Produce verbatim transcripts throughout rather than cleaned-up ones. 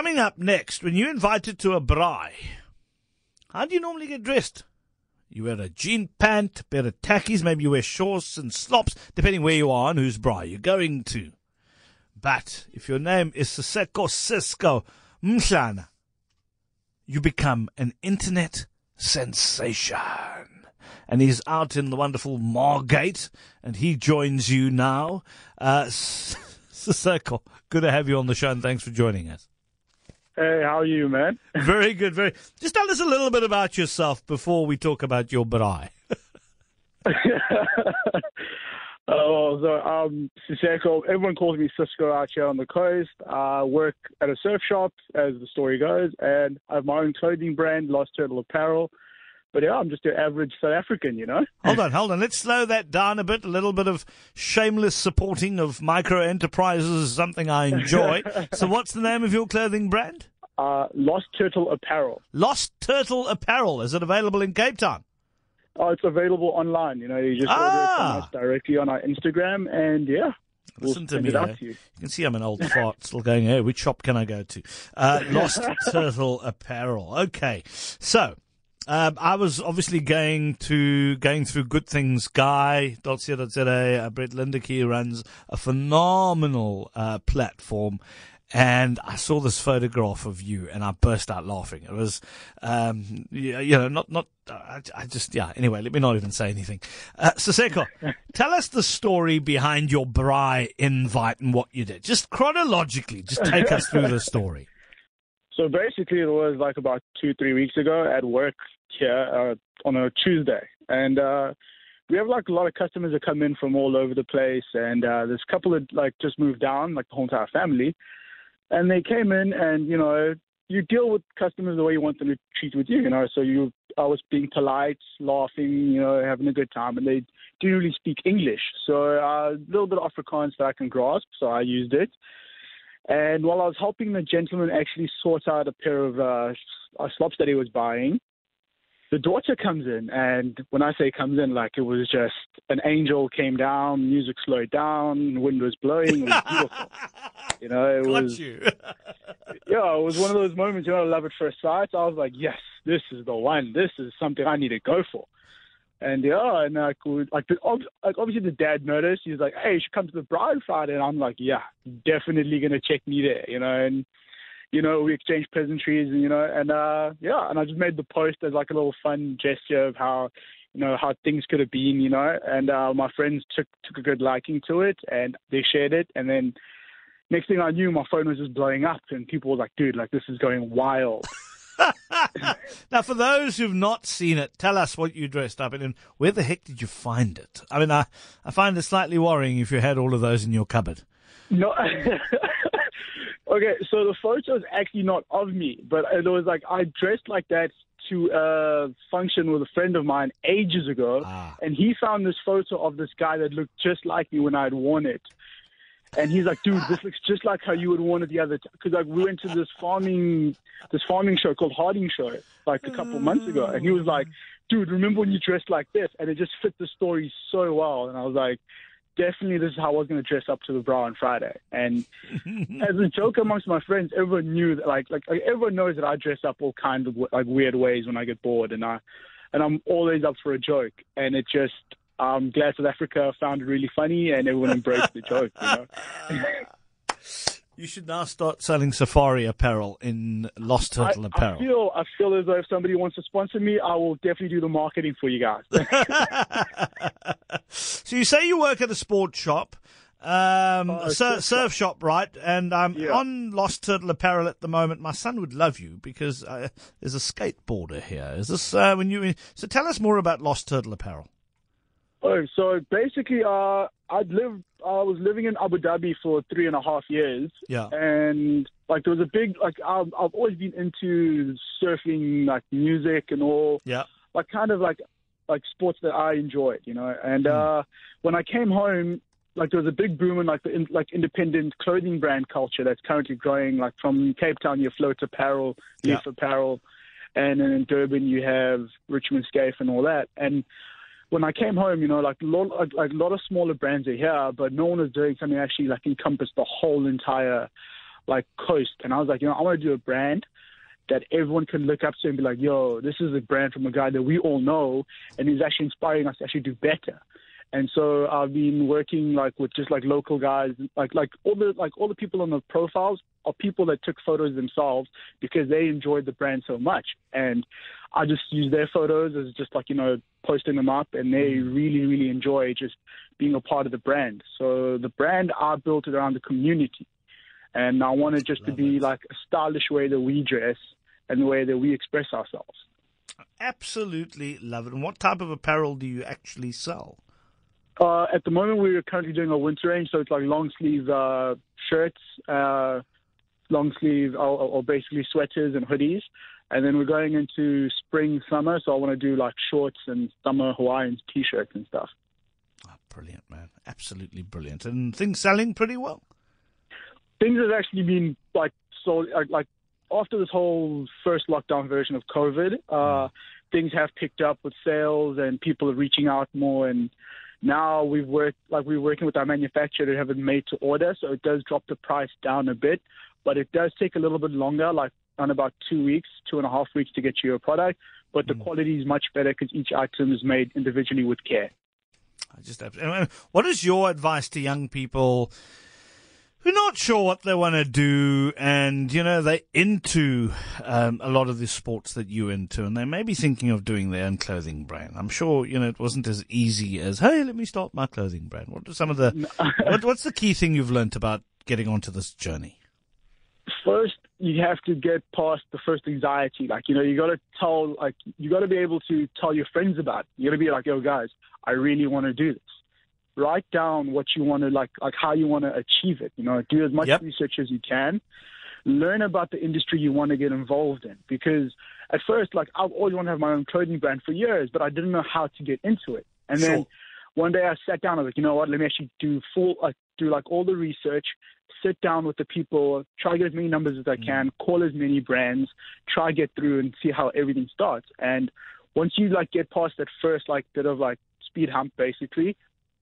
coming up next, when you're invited to a braai, how do you normally get dressed? You wear a jean pant, a pair of tackies, maybe you wear shorts and slops, depending where you are and whose braai you're going to. But if your name is Siseko Cisco Mhlana, you become an internet sensation. And he's out in the wonderful Margate, and he joins you now. Uh, Siseko, good to have you on the show, and thanks for joining us. Hey, how are you, man? Very good, very. Just tell us a little bit about yourself before we talk about your braai. Oh, so um, Siseko, everyone calls me Cisco out here on the coast. I work at a surf shop, as the story goes, and I have my own clothing brand, Lost Turtle Apparel. But yeah, I'm just an average South African, you know? Hold on, hold on. Let's slow that down a bit. A little bit of shameless supporting of micro enterprises is something I enjoy. So what's the name of your clothing brand? Uh, Lost Turtle Apparel. Lost Turtle Apparel. Is it available in Cape Town? Oh, it's available online. You know, you just ah. order it from us directly on our Instagram, and yeah. Listen we'll to me. it out Eh? to you. You can see I'm an old fart still going, hey, which shop can I go to? Uh, Lost Turtle Apparel. Okay. So, Um, I was obviously going to going through Good Things Guy dot co dot za. Uh, Brett Lindecky runs a phenomenal uh, platform, and I saw this photograph of you, and I burst out laughing. It was, um, you, you know, not not. I, I just yeah. Anyway, let me not even say anything. Uh, Siseko, tell us the story behind your braai invite and what you did. Just chronologically, just take us through the story. So basically, it was like about two, three weeks ago at work here uh, on a Tuesday. And uh, we have like a lot of customers that come in from all over the place. And uh, there's a couple that like just moved down, like the whole entire family. And they came in and, you know, you deal with customers the way you want them to treat with you, you know. So you, I was being polite, laughing, you know, having a good time. And they didn't really speak English. So uh, a little bit of Afrikaans that I can grasp. So I used it. And while I was helping the gentleman actually sort out a pair of uh, slops that he was buying, the daughter comes in. And when I say comes in, like it was just an angel came down, music slowed down, wind was blowing. It was beautiful. You know, it Got was, you. yeah, it was one of those moments, you know, love at first sight. I was like, yes, this is the one. This is something I need to go for. And yeah, and like, like, the, like obviously the dad noticed. He's like, "Hey, you should come to the bride Friday." And I'm like, "Yeah, definitely gonna check me there," you know. And you know, we exchanged pleasantries, and you know, and uh, yeah, and I just made the post as like a little fun gesture of how, you know, how things could have been, you know. And uh, my friends took took a good liking to it, and they shared it. And then next thing I knew, my phone was just blowing up, and people were like, "Dude, like this is going wild." Now, for those who've not seen it, tell us what you dressed up in and where the heck did you find it? I mean, I, I find it slightly worrying if you had all of those in your cupboard. No. Okay, so the photo is actually not of me, but it was like I dressed like that to a function with a friend of mine ages ago, Ah. and he found this photo of this guy that looked just like me when I had worn it. And he's like, dude, this looks just like how you would want it the other time. Because like we went to this farming, this farming show called Harding Show, like a couple of months ago. And he was like, dude, remember when you dressed like this? And it just fit the story so well. And I was like, definitely this is how I was going to dress up to the braai on Friday. And as a joke amongst my friends, everyone knew that, like, like, like everyone knows that I dress up all kinds of like weird ways when I get bored. And I, and I'm always up for a joke. And it just, I'm glad South Africa found it really funny and everyone embraced the joke, you know. You should now start selling safari apparel in Lost Turtle I, Apparel. I feel, I feel as though if somebody wants to sponsor me, I will definitely do the marketing for you guys. So you say you work at a sports shop, um, Oh, a sur- surf surf shop, right? And I'm Yeah. on Lost Turtle Apparel at the moment. My son would love you because uh, there's a skateboarder here. Is this uh, when you? So tell us more about Lost Turtle Apparel. Oh, so basically, uh, I'd lived, I was living in Abu Dhabi for three and a half years. Yeah. And, like, there was a big, like, I've, I've always been into surfing, like, music and all. Yeah. Like, kind of, like, like sports that I enjoyed, you know. And Mm. uh, when I came home, like, there was a big boom in, like, the in, like independent clothing brand culture that's currently growing. Like, from Cape Town, you have Float Apparel, Leaf Yeah. Apparel. And then in Durban, you have Richmond Scaife and all that. And when I came home, you know, like a lot, like, like a lot of smaller brands are here, but no one is doing something that actually like encompass the whole entire like coast. And I was like, you know, I want to do a brand that everyone can look up to and be like, yo, this is a brand from a guy that we all know, and he's actually inspiring us to actually do better. And so I've been working like with just like local guys, like like all the like all the people on the profiles are people that took photos themselves because they enjoyed the brand so much. And I just use their photos as just like, you know, posting them up, and they really, really enjoy just being a part of the brand. So the brand, I built it around the community. And I want it just Love to be it. like a stylish way that we dress and the way that we express ourselves. Absolutely love it. And what type of apparel do you actually sell? Uh, at the moment, we're currently doing a winter range, so it's like long sleeve uh, shirts, uh, long sleeve, or, or basically sweaters and hoodies. And then we're going into spring, summer, so I want to do like shorts and summer Hawaiian t-shirts and stuff. Oh, brilliant, man. Absolutely brilliant. And things selling pretty well? Things have actually been like, so like after this whole first lockdown version of COVID, uh, mm. things have picked up with sales and people are reaching out more. And now we've worked, like we're working with our manufacturer to have it made to order. So it does drop the price down a bit, but it does take a little bit longer, like on about two weeks, two and a half weeks to get you a product. But the mm. quality is much better because each item is made individually with care. I just have, what is your advice to young people who are not sure what they want to do, and, you know, they're into um, a lot of the sports that you're into, and they may be thinking of doing their own clothing brand? I'm sure, you know, it wasn't as easy as, hey, let me start my clothing brand. What are some of the, what, what's the key thing you've learned about getting onto this journey? First, you have to get past the first anxiety. Like, you know, you got to tell, like, you got to be able to tell your friends about it. You got to be like, yo, guys, I really want to do this. Write down what you want to, like, like how you want to achieve it. You know, do as much yep. research as you can. Learn about the industry you want to get involved in. Because at first, like, I've always wanted to have my own clothing brand for years, but I didn't know how to get into it. And sure. then one day I sat down, I was like, you know what, let me actually do full, like, do like all the research, sit down with the people, try to get as many numbers as I can, mm. call as many brands, try get through and see how everything starts. And once you, like, get past that first, like, bit of, like, speed hump, basically,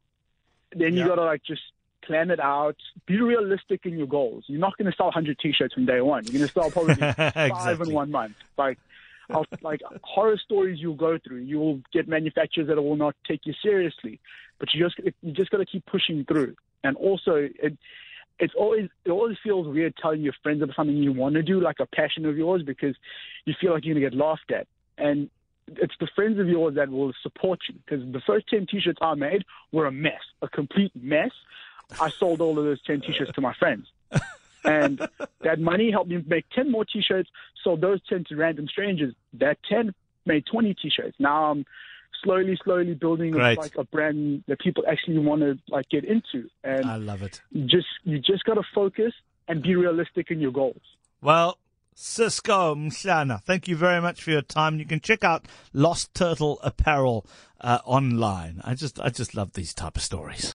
then you yep. got to, like, just plan it out. Be realistic in your goals. You're not going to sell one hundred T-shirts from day one. You're going to sell probably exactly. five in one month. Like, I'll, like horror stories you'll go through. You will get manufacturers that will not take you seriously. But you just you just got to keep pushing through. And also, it it's always it always feels weird telling your friends about something you want to do, like a passion of yours, because you feel like you're going to get laughed at. And it's the friends of yours that will support you, because the first ten T-shirts I made were a mess, a complete mess. I sold all of those ten T-shirts to my friends. And that money helped me make ten more T-shirts, sold those ten to random strangers. That ten made twenty T-shirts. Now I'm slowly, slowly building a, like a brand that people actually want to like get into. And I love it. You just, you just got to focus and be realistic in your goals. Well, Cisco Mhlana, thank you very much for your time. You can check out Lost Turtle Apparel uh, online. I just, I just love these type of stories.